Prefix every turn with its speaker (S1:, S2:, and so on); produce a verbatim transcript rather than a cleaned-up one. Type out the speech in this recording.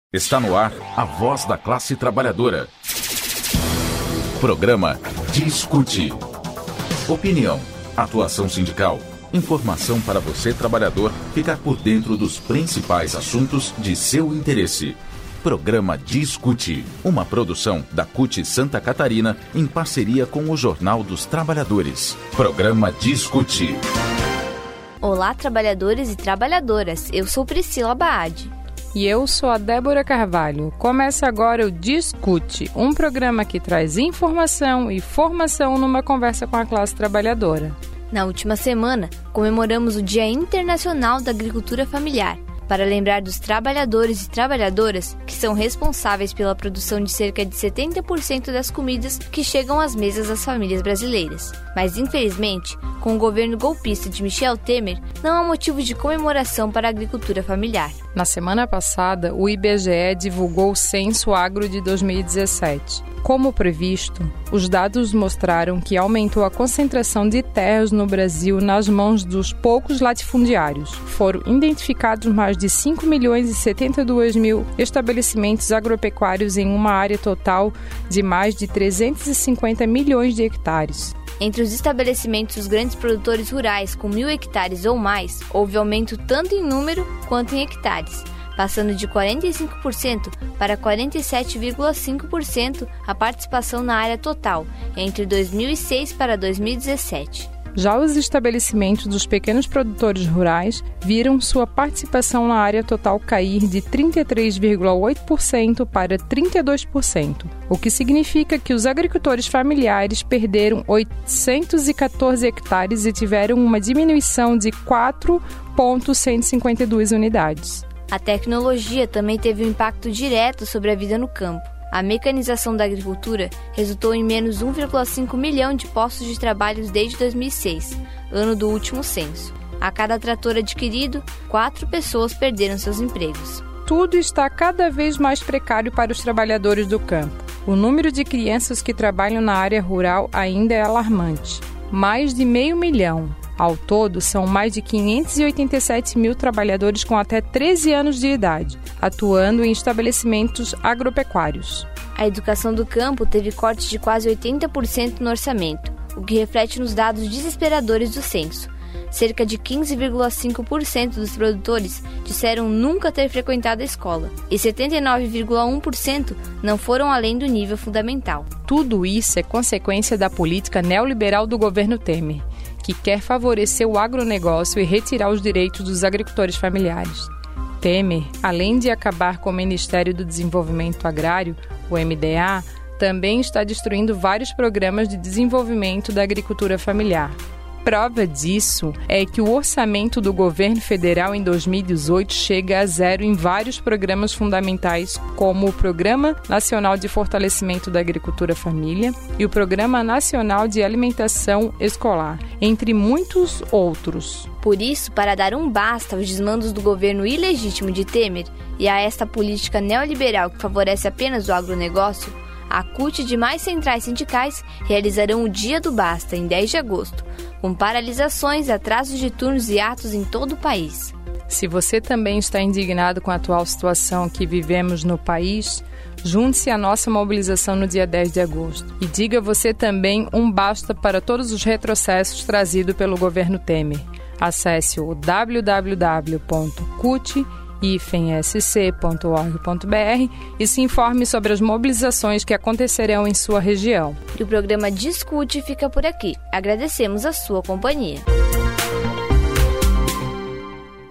S1: Está no ar a voz da classe trabalhadora. Programa Discute. Opinião, atuação sindical, informação para você, trabalhador, ficar por dentro dos principais assuntos de seu interesse. Programa Discute, uma produção da C U T Santa Catarina em parceria com o Jornal dos Trabalhadores. Programa Discute.
S2: Olá, trabalhadores e trabalhadoras. Eu sou Priscila Baade.
S3: E eu sou a Débora Carvalho. Começa agora o Discute, um programa que traz informação e formação numa conversa com a classe trabalhadora.
S2: Na última semana, comemoramos o Dia Internacional da Agricultura Familiar, para lembrar dos trabalhadores e trabalhadoras que são responsáveis pela produção de cerca de setenta por cento das comidas que chegam às mesas das famílias brasileiras. Mas, infelizmente, com o governo golpista de Michel Temer, não há motivo de comemoração para a agricultura familiar.
S3: Na semana passada, o I B G E divulgou o Censo Agro de dois mil e dezessete. Como previsto, os dados mostraram que aumentou a concentração de terras no Brasil nas mãos dos poucos latifundiários. Foram identificados mais de cinco milhões e setenta e dois mil estabelecimentos agropecuários em uma área total de mais de trezentos e cinquenta milhões de hectares.
S2: Entre os estabelecimentos dos grandes produtores rurais com mil hectares ou mais, houve aumento tanto em número quanto em hectares, passando de quarenta e cinco por cento para quarenta e sete vírgula cinco por cento a participação na área total, entre dois mil e seis para dois mil e dezessete.
S3: Já os estabelecimentos dos pequenos produtores rurais viram sua participação na área total cair de trinta e três vírgula oito por cento para trinta e dois por cento, o que significa que os agricultores familiares perderam oitocentos e quatorze hectares e tiveram uma diminuição de quatro vírgula cento e cinquenta e duas unidades.
S2: A tecnologia também teve um impacto direto sobre a vida no campo. A mecanização da agricultura resultou em menos um vírgula cinco milhão de postos de trabalho desde dois mil e seis, ano do último censo. A cada trator adquirido, quatro pessoas perderam seus empregos.
S3: Tudo está cada vez mais precário para os trabalhadores do campo. O número de crianças que trabalham na área rural ainda é alarmante. Mais de meio milhão. Ao todo, são mais de quinhentos e oitenta e sete mil trabalhadores com até treze anos de idade, atuando em estabelecimentos agropecuários.
S2: A educação do campo teve corte de quase oitenta por cento no orçamento, o que reflete nos dados desesperadores do censo. Cerca de quinze vírgula cinco por cento dos produtores disseram nunca ter frequentado a escola, e setenta e nove vírgula um por cento não foram além do nível fundamental.
S3: Tudo isso é consequência da política neoliberal do governo Temer, que quer favorecer o agronegócio e retirar os direitos dos agricultores familiares. Temer, além de acabar com o Ministério do Desenvolvimento Agrário, o M D A, também está destruindo vários programas de desenvolvimento da agricultura familiar. Prova disso é que o orçamento do governo federal em dois mil e dezoito chega a zero em vários programas fundamentais, como o Programa Nacional de Fortalecimento da Agricultura Família e o Programa Nacional de Alimentação Escolar, entre muitos outros.
S2: Por isso, para dar um basta aos desmandos do governo ilegítimo de Temer e a esta política neoliberal que favorece apenas o agronegócio, a C U T e demais centrais sindicais realizarão o Dia do Basta, em dez de agosto, com paralisações, atrasos de turnos e atos em todo o país.
S3: Se você também está indignado com a atual situação que vivemos no país, junte-se à nossa mobilização no dia dez de agosto e diga você também um basta para todos os retrocessos trazidos pelo governo Temer. Acesse o w w w ponto cut s c ponto org ponto b r e se informe sobre as mobilizações que acontecerão em sua região.
S2: E o programa Discute fica por aqui. Agradecemos a sua companhia.